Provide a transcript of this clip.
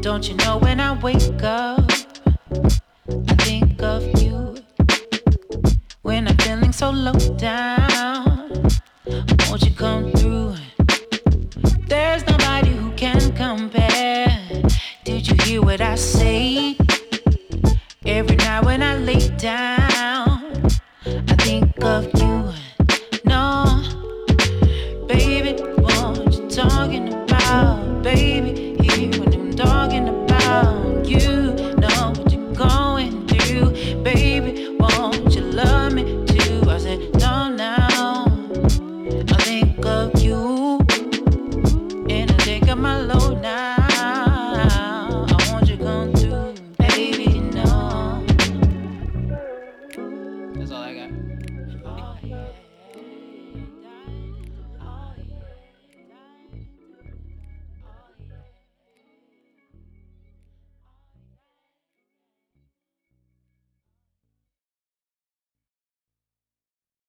Don't you know when I wake up, I think of you. When I'm feeling so low down,